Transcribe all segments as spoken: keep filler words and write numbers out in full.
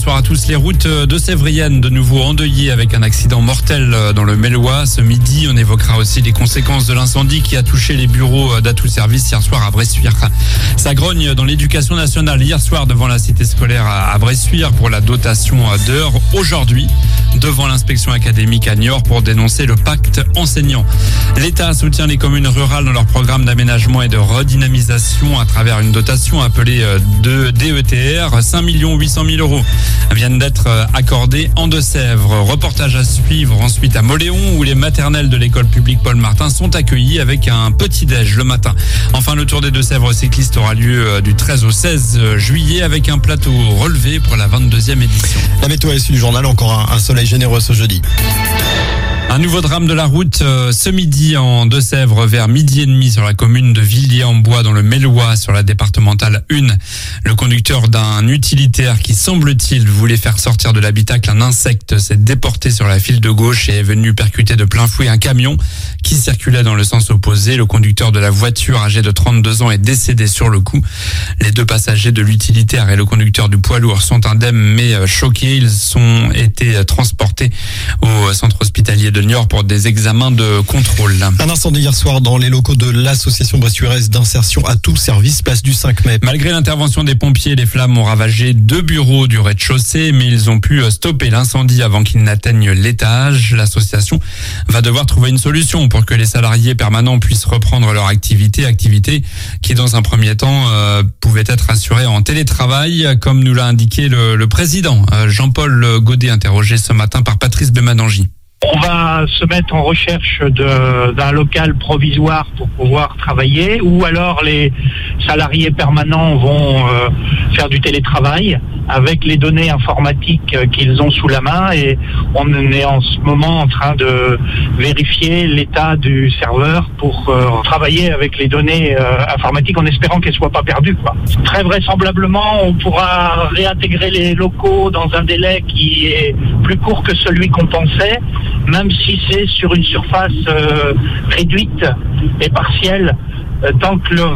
bonsoir à tous. Les routes de Sévrienne de nouveau endeuillées avec un accident mortel dans le Mélois. Ce midi, on évoquera aussi les conséquences de l'incendie qui a touché les bureaux d'Atout Service hier soir à Bressuire. Ça grogne dans l'éducation nationale hier soir devant la cité scolaire à Bressuire pour la dotation d'heures. Aujourd'hui, devant l'inspection académique à Niort pour dénoncer le pacte enseignant. L'État soutient les communes rurales dans leur programme d'aménagement et de redynamisation à travers une dotation appelée de D E T R. cinq millions huit cent mille euros viennent d'être accordés en Deux-Sèvres. Reportage à suivre ensuite à Moléon où les maternelles de l'école publique Paul Martin sont accueillies avec un petit-déj le matin. Enfin, le Tour des Deux-Sèvres cyclistes aura lieu du treize au seize juillet avec un plateau relevé pour la vingt-deuxième édition. La météo est sur du journal, encore un, un soleil généreux ce jeudi. Un nouveau drame de la route euh, ce midi en Deux-Sèvres vers midi et demi sur la commune de Villiers-en-Bois dans le Mélois sur la départementale un. Le conducteur d'un utilitaire qui semble-t-il voulait faire sortir de l'habitacle un insecte s'est déporté sur la file de gauche et est venu percuter de plein fouet un camion qui circulait dans le sens opposé. Le conducteur de la voiture âgé de trente-deux ans est décédé sur le coup. Les deux passagers de l'utilitaire et le conducteur du poids lourd sont indemnes mais choqués. Ils ont été transportés au centre hospitalier de Niort pour des examens de contrôle. Un incendie hier soir dans les locaux de l'association bressuiraise d'insertion Atout Service, place du cinq mai. Malgré l'intervention des pompiers, les flammes ont ravagé deux bureaux du rez-de-chaussée, mais ils ont pu stopper l'incendie avant qu'il n'atteigne l'étage. L'association va devoir trouver une solution pour que les salariés permanents puissent reprendre leur activité, activité qui dans un premier temps euh, pouvait être assurée en télétravail, comme nous l'a indiqué le, le président euh, Jean-Paul Godet, interrogé ce matin par Patrice Bemanangi. On va se mettre en recherche de, d'un local provisoire pour pouvoir travailler, ou alors les salariés permanents vont euh, faire du télétravail avec les données informatiques qu'ils ont sous la main, et on est en ce moment en train de vérifier l'état du serveur pour euh, travailler avec les données euh, informatiques en espérant qu'elles ne soient pas perdues, quoi. Très vraisemblablement, on pourra réintégrer les locaux dans un délai qui est plus court que celui qu'on pensait, même si c'est sur une surface euh, réduite et partielle, euh, tant que le,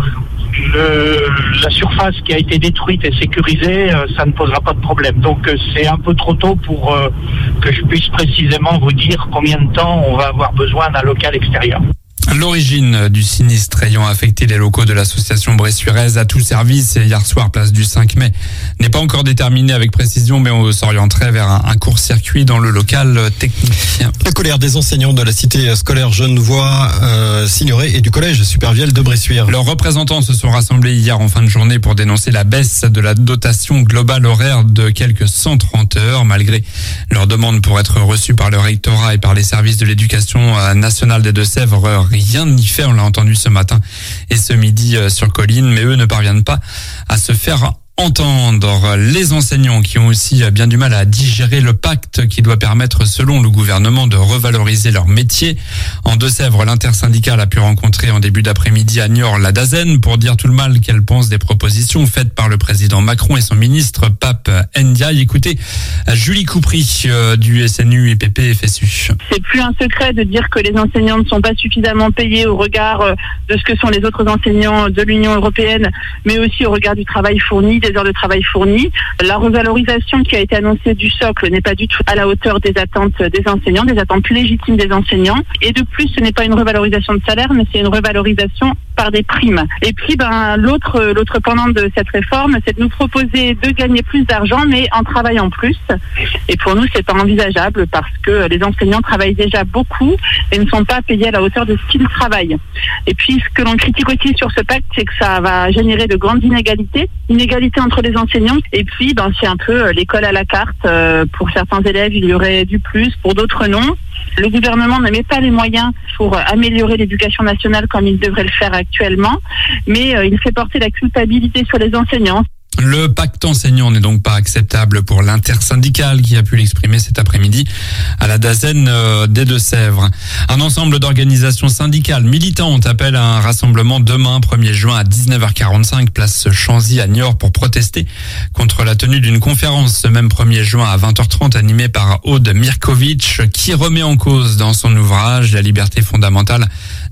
le, la surface qui a été détruite est sécurisée, euh, ça ne posera pas de problème. Donc euh, c'est un peu trop tôt pour euh, que je puisse précisément vous dire combien de temps on va avoir besoin d'un local extérieur. L'origine du sinistre ayant affecté les locaux de l'association bressuiraise Atout Service hier soir, place du cinq mai, n'est pas encore déterminée avec précision, mais on s'orienterait vers un, un court-circuit dans le local technique. La colère des enseignants de la cité scolaire Genevois, euh, Signoret et du collège Supervielle de Bressuire. Leurs représentants se sont rassemblés hier en fin de journée pour dénoncer la baisse de la dotation globale horaire de quelques cent trente heures, malgré leur demande pour être reçus par le rectorat et par les services de l'éducation nationale des Deux-Sèvres. Rien n'y fait, on l'a entendu ce matin et ce midi sur Colline, mais eux ne parviennent pas à se faire entendre. Les enseignants qui ont aussi bien du mal à digérer le pacte qui doit permettre, selon le gouvernement, de revaloriser leur métier. En Deux-Sèvres, l'intersyndicale a pu rencontrer en début d'après-midi à Niort la DAZEN pour dire tout le mal qu'elle pense des propositions faites par le président Macron et son ministre Pape Ndiaye. Écoutez, Julie Coupry du S N U I P P F S U. C'est plus un secret de dire que les enseignants ne sont pas suffisamment payés au regard de ce que sont les autres enseignants de l'Union européenne, mais aussi au regard du travail fourni, des heures de travail fournies. La revalorisation qui a été annoncée du socle n'est pas du tout à la hauteur des attentes des enseignants, des attentes légitimes des enseignants. Et de plus, ce n'est pas une revalorisation de salaire, mais c'est une revalorisation par des primes. Et puis, ben, l'autre, l'autre pendant de cette réforme, c'est de nous proposer de gagner plus d'argent, mais en travaillant plus. Et pour nous, c'est pas envisageable parce que les enseignants travaillent déjà beaucoup et ne sont pas payés à la hauteur de ce qu'ils travaillent. Et puis, ce que l'on critique aussi sur ce pacte, c'est que ça va générer de grandes inégalités, inégalités entre les enseignants. Et puis, ben, c'est un peu l'école à la carte. Pour certains élèves, il y aurait du plus, pour d'autres non. Le gouvernement ne met pas les moyens pour améliorer l'éducation nationale comme il devrait le faire actuellement, mais il fait porter la culpabilité sur les enseignants. Le pacte enseignant n'est donc pas acceptable pour l'intersyndicale qui a pu l'exprimer cet après-midi à la DAZEN des Deux-Sèvres. Un ensemble d'organisations syndicales militantes appelle à un rassemblement demain, premier juin à dix-neuf heures quarante-cinq, place Chanzy à Niort pour protester contre la tenue d'une conférence ce même premier juin à vingt heures trente animée par Aude Mirkovic qui remet en cause dans son ouvrage la liberté fondamentale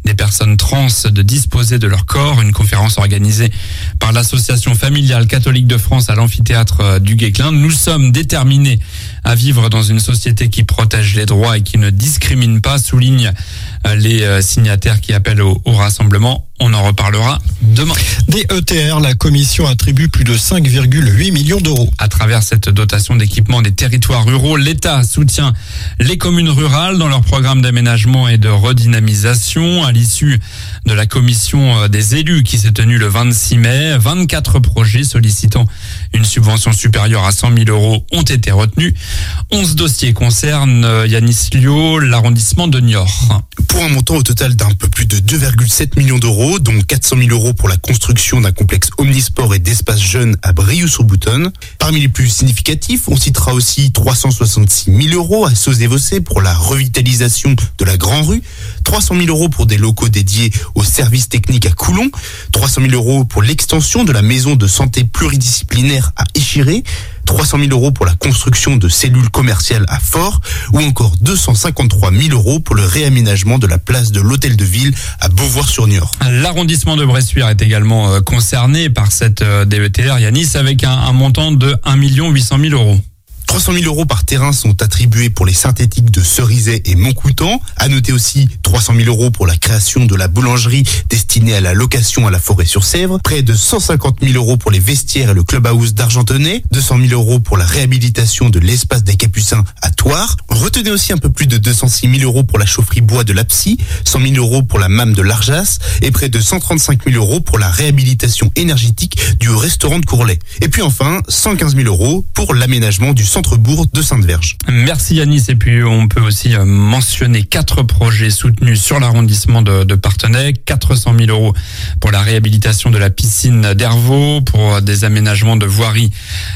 des personnes trans de disposer de leur corps. Une conférence organisée par l'association familiale catholique de France à l'amphithéâtre du Guesclin. Nous sommes déterminés à vivre dans une société qui protège les droits et qui ne discrimine pas, soulignent les signataires qui appellent au, au rassemblement. On en reparlera demain. Des E T R, la commission attribue plus de cinq virgule huit millions d'euros. À travers cette dotation d'équipement des territoires ruraux, l'État soutient les communes rurales dans leur programme d'aménagement et de redynamisation. À l'issue de la commission des élus qui s'est tenue le vingt-six mai, vingt-quatre projets sollicitant une subvention supérieure à cent mille euros ont été retenus. onze dossiers concernent Yanis Liot, l'arrondissement de Niort. Pour un montant au total d'un peu plus de deux virgule sept millions d'euros, dont quatre cent mille euros pour la construction d'un complexe omnisport et d'espaces jeunes à Briouze-sur-Boutonne. Parmi les plus significatifs, on citera aussi trois cent soixante-six mille euros à Sauzé-Vossé pour la revitalisation de la Grand Rue, trois cent mille euros pour des locaux dédiés aux services techniques à Coulon, trois cent mille euros pour l'extension de la maison de santé pluridisciplinaire à Échiré, trois cent mille euros pour la construction de cellules commerciales à Fort, ou encore deux cent cinquante-trois mille euros pour le réaménagement de la place de l'Hôtel de Ville à Beauvoir-sur-Niort. L'arrondissement de Bressuire est également concerné par cette D E T R, Yanis, avec un, un montant de un million huit cent mille euros. trois cent mille euros par terrain sont attribués pour les synthétiques de Cerizay et Montcoutan. À noter aussi trois cent mille euros pour la création de la boulangerie destinée à la location à la Forêt-sur-Sèvre. Près de cent cinquante mille euros pour les vestiaires et le clubhouse d'Argentonnet. deux cent mille euros pour la réhabilitation de l'espace des Capucins à Thouars. Retenez aussi un peu plus de deux cent six mille euros pour la chaufferie bois de l'Apsy. cent mille euros pour la M A M de l'Arjas. Et près de cent trente-cinq mille euros pour la réhabilitation énergétique du restaurant de Courlay. Et puis enfin, cent quinze mille euros pour l'aménagement du centre centre-bourg de Sainte-Verge. Merci Yanis. Et puis on peut aussi mentionner quatre projets soutenus sur l'arrondissement de, de Parthenay. quatre cent mille euros pour la réhabilitation de la piscine d'Hervaux, pour des aménagements de voirie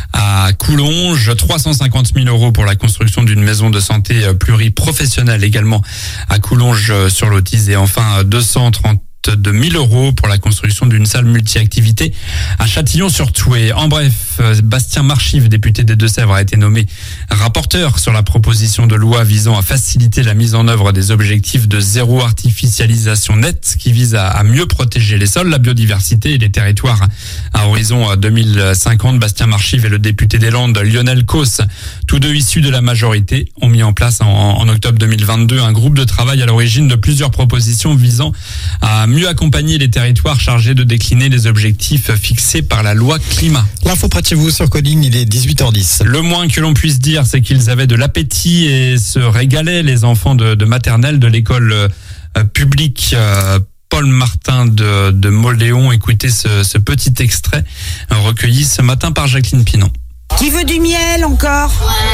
à Coulonges, trois cent cinquante mille euros pour la construction d'une maison de santé pluriprofessionnelle également à Coulonges-sur-l'Autise, et enfin deux cent trente de mille euros pour la construction d'une salle multi-activité à Châtillon-sur-Thouet. En bref, Bastien Marchive, député des Deux-Sèvres, a été nommé rapporteur sur la proposition de loi visant à faciliter la mise en œuvre des objectifs de zéro artificialisation nette qui vise à, à mieux protéger les sols, la biodiversité et les territoires à horizon deux mille cinquante. Bastien Marchive et le député des Landes, Lionel Causse, tous deux issus de la majorité, ont mis en place en, en octobre deux mille vingt-deux un groupe de travail à l'origine de plusieurs propositions visant à mieux accompagner les territoires chargés de décliner les objectifs fixés par la loi climat. L'info près de chez vous sur Colline, il est dix-huit heures dix. Le moins que l'on puisse dire, c'est qu'ils avaient de l'appétit et se régalaient, les enfants de, de maternelle de l'école euh, publique euh, Paul Martin de, de Moléon. Écoutez ce, ce petit extrait recueilli ce matin par Jacqueline Pinon. Qui veut du miel encore?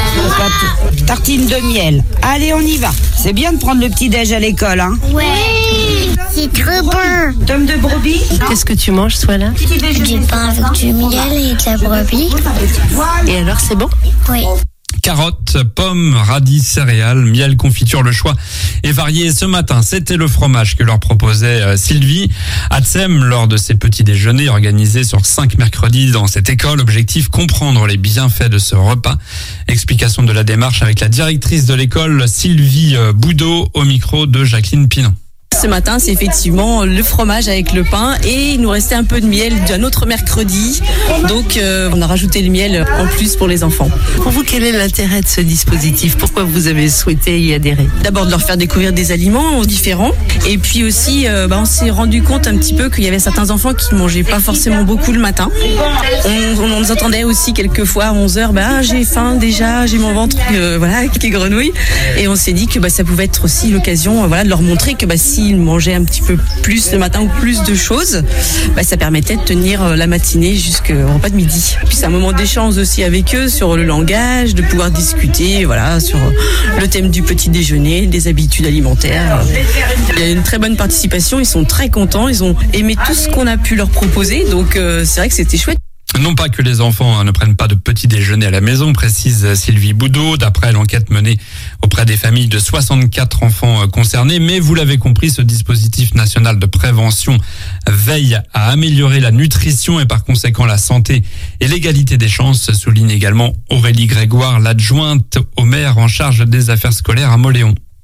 Ouais. Tartine de miel. Allez, on y va. C'est bien de prendre le petit-déj à l'école, hein? Ouais, c'est trop bon. Tome de brebis? Qu'est-ce que tu manges, toi, là? Du pain avec du miel et de la brebis. Et alors, c'est bon? Oui. Carottes, pommes, radis, céréales, miel, confiture, le choix est varié. Ce matin, c'était le fromage que leur proposait Sylvie Hatsem lors de ses petits déjeuners organisés sur cinq mercredis dans cette école. Objectif, comprendre les bienfaits de ce repas. Explication de la démarche avec la directrice de l'école, Sylvie Boudot, au micro de Jacqueline Pinon. Ce matin, c'est effectivement le fromage avec le pain, et il nous restait un peu de miel d'un autre mercredi. Donc, euh, on a rajouté le miel en plus pour les enfants. Pour vous, quel est l'intérêt de ce dispositif? Pourquoi vous avez souhaité y adhérer? D'abord, de leur faire découvrir des aliments différents. Et puis aussi, euh, bah, on s'est rendu compte un petit peu qu'il y avait certains enfants qui ne mangeaient pas forcément beaucoup le matin. On, on nous entendait aussi quelquefois à onze heures, bah, j'ai faim déjà, j'ai mon ventre euh, voilà, qui grenouille. Et on s'est dit que bah, ça pouvait être aussi l'occasion euh, voilà, de leur montrer que bah, si ils mangeaient un petit peu plus le matin ou plus de choses, bah, ça permettait de tenir la matinée jusqu'au repas de midi. Puis c'est un moment d'échange aussi avec eux sur le langage, de pouvoir discuter voilà, sur le thème du petit déjeuner, des habitudes alimentaires. Il y a une très bonne participation, ils sont très contents, ils ont aimé tout ce qu'on a pu leur proposer, donc euh, c'est vrai que c'était chouette. Non pas que les enfants ne prennent pas de petit déjeuner à la maison, précise Sylvie Boudot, d'après l'enquête menée auprès des familles de soixante-quatre enfants concernés. Mais vous l'avez compris, ce dispositif national de prévention veille à améliorer la nutrition et par conséquent la santé et l'égalité des chances, souligne également Aurélie Grégoire, l'adjointe au maire en charge des affaires scolaires à Moléon.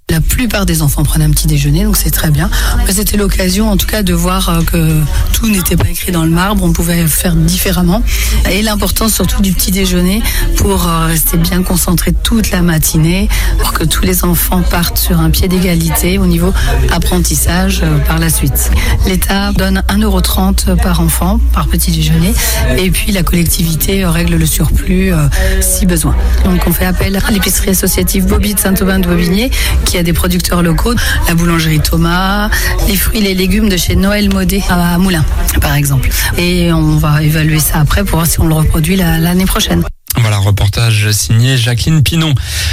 La plupart des enfants prennent un petit déjeuner, donc c'est très bien. C'était l'occasion, en tout cas, de voir que tout n'était pas écrit dans le marbre. On pouvait faire différemment. Et l'importance surtout du petit déjeuner pour rester bien concentré toute la matinée, pour que tous les enfants partent sur un pied d'égalité au niveau apprentissage par la suite. L'État donne un euro trente par enfant, par petit déjeuner, et puis la collectivité règle le surplus euh, si besoin. Donc on fait appel à l'épicerie associative Bobby de Saint-Aubin de Bobigné, qui a des producteurs locaux, la boulangerie Thomas, les fruits et les légumes de chez Noël Modé à Moulins, par exemple. Et on va évaluer ça après pour voir si on le reproduit la, l'année prochaine. Voilà, reportage signé Jacqueline Pinon.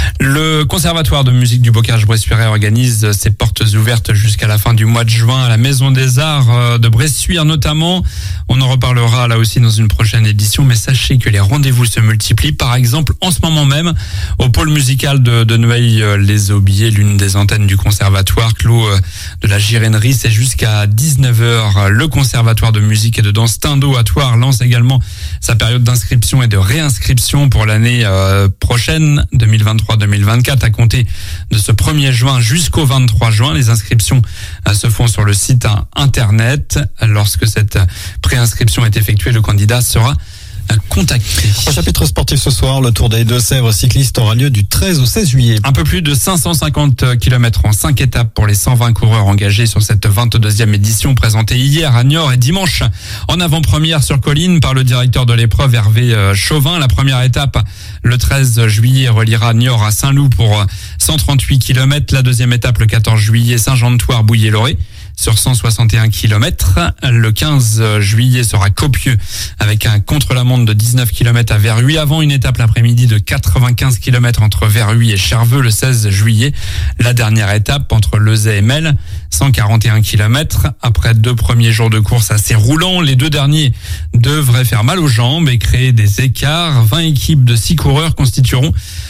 Le Conservatoire de musique du Bocage-Bressuire organise ses portes ouvertes jusqu'à la fin du mois de juin à la Maison des Arts de Bressuire notamment. On en reparlera là aussi dans une prochaine édition, mais sachez que les rendez-vous se multiplient. Par exemple, en ce moment même, au pôle musical de, de Noailles-les-Aubiers, l'une des antennes du Conservatoire, clos de la Girennerie, c'est jusqu'à dix-neuf heures. Le Conservatoire de musique et de danse Tindo à Thouars lance également sa période d'inscription et de réinscription pour l'année euh, prochaine, deux mille vingt-trois deux mille vingt-quatre, à compter de ce premier juin jusqu'au vingt-trois juin. Les inscriptions euh, se font sur le site internet. Lorsque cette préinscription est effectuée, le candidat sera contacté. Au chapitre sportif ce soir, le Tour des Deux-Sèvres cyclistes aura lieu du treize au seize juillet. Un peu plus de cinq cent cinquante kilomètres en cinq étapes pour les cent vingt coureurs engagés sur cette vingt-deuxième édition présentée hier à Niort et dimanche en avant-première sur colline par le directeur de l'épreuve Hervé Chauvin. La première étape, le treize juillet, reliera Niort à Saint-Loup pour cent trente-huit kilomètres. La deuxième étape, le quatorze juillet, Saint-Jean-de-Thouars, Bouillé-Loré sur cent soixante et un kilomètres. Le quinze juillet sera copieux avec un contre-la-montre de dix-neuf kilomètres à Verhuis, avant une étape l'après-midi de quatre-vingt-quinze kilomètres entre Verhuis et Cherveux le seize juillet. La dernière étape entre Lezay et Melle, cent quarante et un kilomètres. Après deux premiers jours de course assez roulants, les deux derniers devraient faire mal aux jambes et créer des écarts. vingt équipes de six coureurs constitueront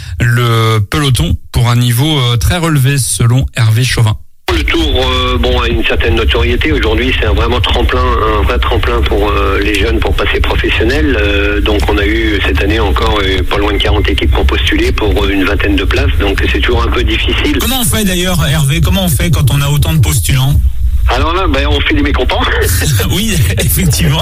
le peloton pour un niveau très relevé selon Hervé Chauvin. Le Tour euh, bon, a une certaine notoriété. Aujourd'hui, c'est un vraiment tremplin, un vrai tremplin pour euh, les jeunes pour passer professionnel. Euh, donc on a eu cette année encore euh, pas loin de quarante équipes qui ont postulé pour euh, une vingtaine de places. Donc c'est toujours un peu difficile. Comment on fait d'ailleurs, Hervé, comment on fait quand on a autant de postulants ? Alors là, ben, on fait des mécontents. Oui, effectivement.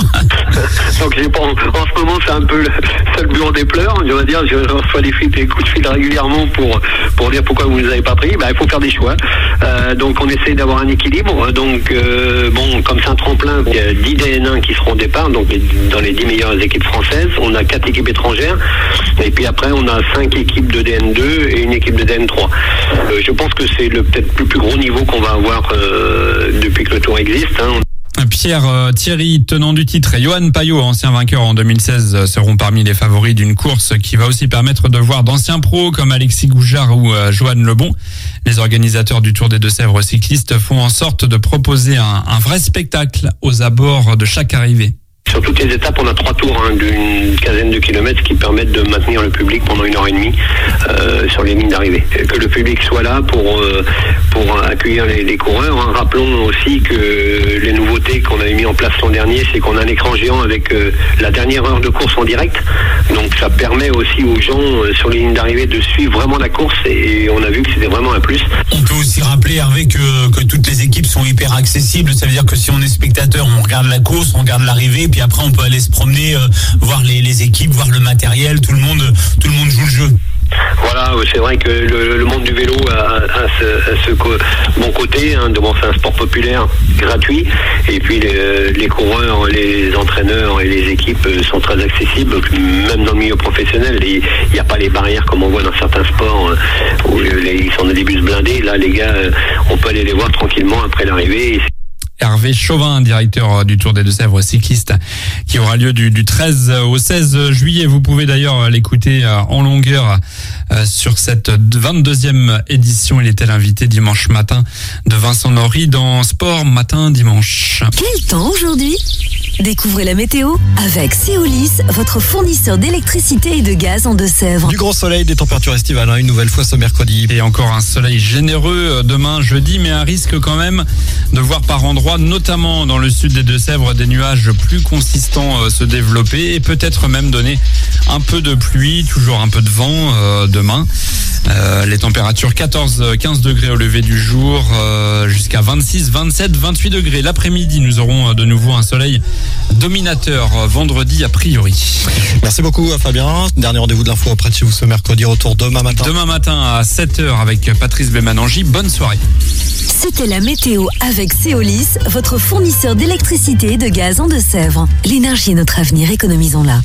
Donc j'ai pas, en, en ce moment, c'est un peu le seul bureau des pleurs. Je veux dire, je reçois des, fils, des coups de fil régulièrement pour pour dire pourquoi vous ne les avez pas pris. Ben, il faut faire des choix. Euh, donc on essaie d'avoir un équilibre. Donc euh, bon, comme c'est un tremplin, il y a dix D N un qui seront au départ, donc dans les dix meilleures équipes françaises. On a quatre équipes étrangères. Et puis après, on a cinq équipes de D N deux et une équipe de D N trois. Euh, je pense que c'est le peut-être le plus gros niveau qu'on va avoir euh, depuis que le Tour existe. Hein. Pierre euh, Thierry, tenant du titre, et Johan Payot, ancien vainqueur en deux mille seize, seront parmi les favoris d'une course qui va aussi permettre de voir d'anciens pros comme Alexis Goujard ou euh, Johan Lebon. Les organisateurs du Tour des Deux-Sèvres cyclistes font en sorte de proposer un, un vrai spectacle aux abords de chaque arrivée. Sur toutes les étapes, on a trois tours hein, d'une quinzaine de kilomètres qui permettent de maintenir le public pendant une heure et demie euh, sur les lignes d'arrivée. Que le public soit là pour euh, pour accueillir les, les coureurs. Hein. Rappelons aussi que les nouveautés qu'on avait mis en place l'an dernier, c'est qu'on a un écran géant avec euh, la dernière heure de course en direct. Donc ça permet aussi aux gens euh, sur les lignes d'arrivée de suivre vraiment la course et on a vu que c'était vraiment un plus. On peut aussi rappeler, Hervé, que, que toutes les équipes sont hyper accessibles. Ça veut dire que si on est spectateur, on regarde la course, on regarde l'arrivée, puis après on peut aller se promener, euh, voir les, les équipes, voir le matériel, tout le monde, tout le monde joue le jeu. Voilà, c'est vrai que le, le monde du vélo a, a ce, a ce co- bon côté, hein, de, bon, c'est un sport populaire, gratuit, et puis les, les coureurs, les entraîneurs et les équipes sont très accessibles, même dans le milieu professionnel. Il n'y a pas les barrières comme on voit dans certains sports où les, ils sont dans des bus blindés. Là, les gars, on peut aller les voir tranquillement après l'arrivée. Hervé Chauvin, directeur du Tour des Deux-Sèvres cyclistes, qui aura lieu du, du treize au seize juillet. Vous pouvez d'ailleurs l'écouter en longueur sur cette vingt-deuxième édition. Il était l'invité dimanche matin de Vincent Norry dans Sport Matin Dimanche. Quel temps aujourd'hui ? Découvrez la météo avec Céolis, votre fournisseur d'électricité et de gaz en Deux-Sèvres. Du grand soleil, des températures estivales, hein, une nouvelle fois ce mercredi. Et encore un soleil généreux demain jeudi, mais un risque quand même de voir par endroits, notamment dans le sud des Deux-Sèvres, des nuages plus consistants se développer et peut-être même donner un peu de pluie, toujours un peu de vent euh, demain. Euh, les températures quatorze à quinze degrés au lever du jour, euh, jusqu'à vingt-six, vingt-sept, vingt-huit degrés. L'après-midi, nous aurons de nouveau un soleil dominateur vendredi a priori. Merci beaucoup Fabien. Dernier rendez-vous de l'info auprès de chez vous ce mercredi. Retour demain matin. Demain matin à sept heures avec Patrice Bémanangi. Bonne soirée. C'était la météo avec Céolis, votre fournisseur d'électricité et de gaz en Deux-Sèvres. L'énergie est notre avenir, économisons-la.